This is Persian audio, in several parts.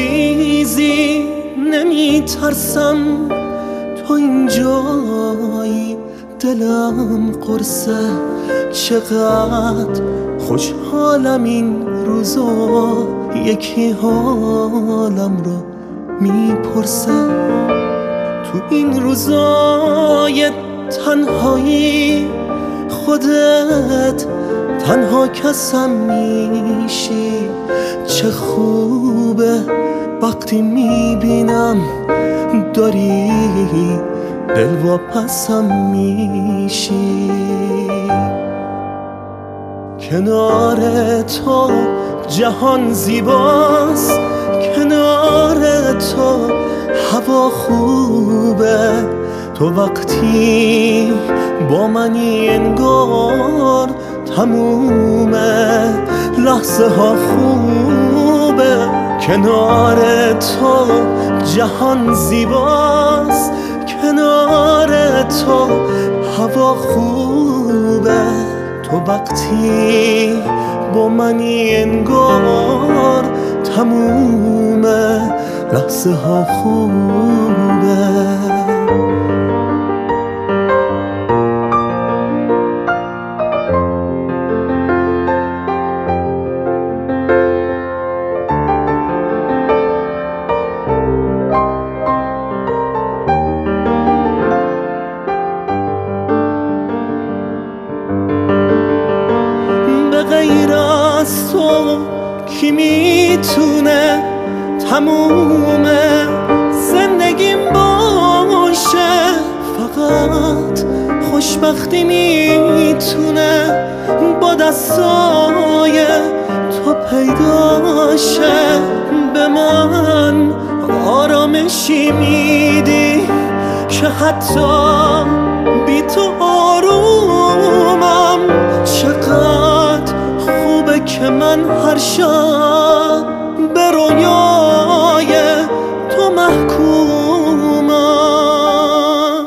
چیزی نمی ترسم، تو اینجایی دلم قرصه. چقدر خوشحالم این روزا، یکی حالم رو میپرسه. تو این روزای تنهایی خودت تنها کسم میشی. چه خوبه وقتی میبینم داری دلواپسم میشی. کنار تو جهان زیباست، کنار تو هوا خوبه. تو وقتی با منی انگار تمومه لحظه ها خوبه. کنار تو جهان زیباست، کنار تو هوا خوبه. تو وقتی با منی انگار تمومه لحظه ها خوبه. غیر از تو کی میتونه تموم زندگیم باشه؟ فقط خوشبختی میتونه با دستای تو پیداشه. به من آرامشی میدی که حتی بی تو آرومم. چقدر خوبه که من هر شب به رویای تو محکومم.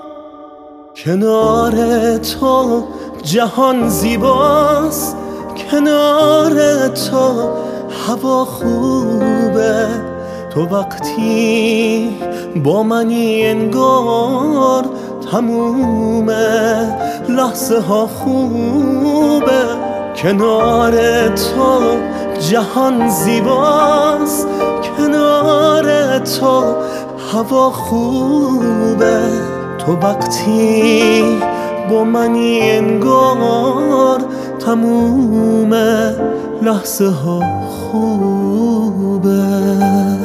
کنار تو جهان زیباست، کنار تو هوا خوبه. تو وقتی با منی انگار تمومه لحظه ها خوبه. کنار تو جهان زیباست، کنار تو هوا خوبه. تو وقتی با منی انگار تمومه لحظه ها خوبه.